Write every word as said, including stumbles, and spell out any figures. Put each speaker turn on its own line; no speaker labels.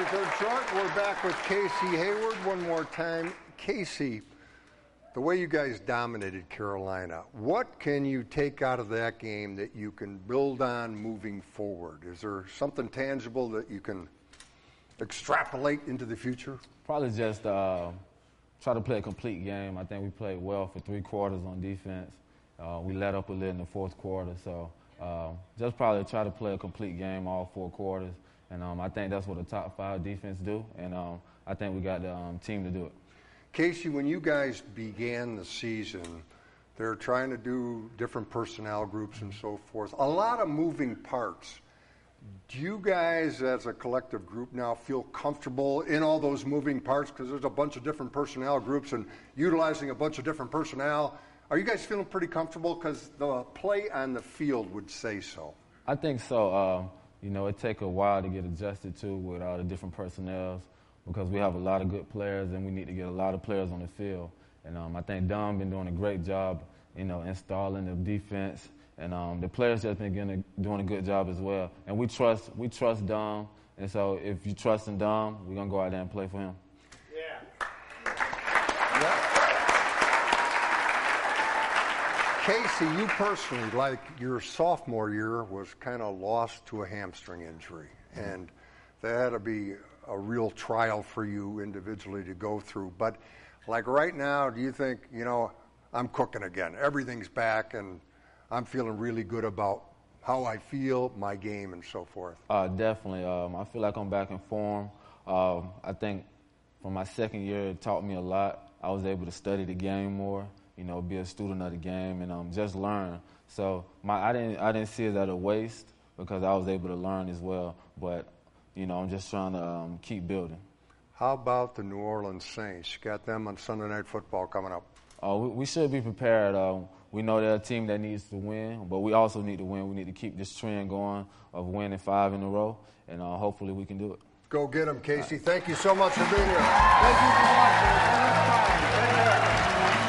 Third Short. We're back with Casey Hayward one more time. Casey, the way you guys dominated Carolina, what can you take out of that game that you can build on moving forward? Is there something tangible that you can extrapolate into the future?
Probably just uh, try to play a complete game. I think we played well for three quarters on defense. Uh, we let up a little in the fourth quarter, so uh, just probably try to play a complete game all four quarters. And um, I think that's what a top five defense do, and um, I think we got the um, team to do it.
Casey, when you guys began the season, they're trying to do different personnel groups and so forth. A lot of moving parts. Do you guys, as a collective group now, feel comfortable in all those moving parts? Because there's a bunch of different personnel groups and utilizing a bunch of different personnel. Are you guys feeling pretty comfortable? Because the play on the field would say so.
I think so. Uh, you know, it takes a while to get adjusted to with all the different personnels, because we have a lot of good players and we need to get a lot of players on the field. And um, I think Dom been doing a great job, you know, installing the defense, and um, the players just been getting a, doing a good job as well. And we trust we trust Dom, and so if you trust in Dom, we're gonna go out there and play for him.
Yeah. Yeah. Casey, you personally, like your sophomore year, was kind of lost to a hamstring injury, and that had to be a real trial for you individually to go through. But like right now, do you think, you know, I'm cooking again, everything's back, and I'm feeling really good about how I feel, my game, and so forth?
Uh, definitely. Um, I feel like I'm back in form. Um, I think from my second year, it taught me a lot. I was able to study the game more, you know, be a student of the game, and um, just learn. So my I didn't I didn't see it as a waste, because I was able to learn as well. But you know, I'm just trying to um, keep building.
How about the New Orleans Saints? You got them on Sunday Night Football coming up.
Uh, we, we should be prepared. Uh, we know they're a team that needs to win, but we also need to win. We need to keep this trend going of winning five in a row, and uh, hopefully we can do it.
Go get them, Casey. Thank you so much for being here. Thank you for watching. Until next time. Take care.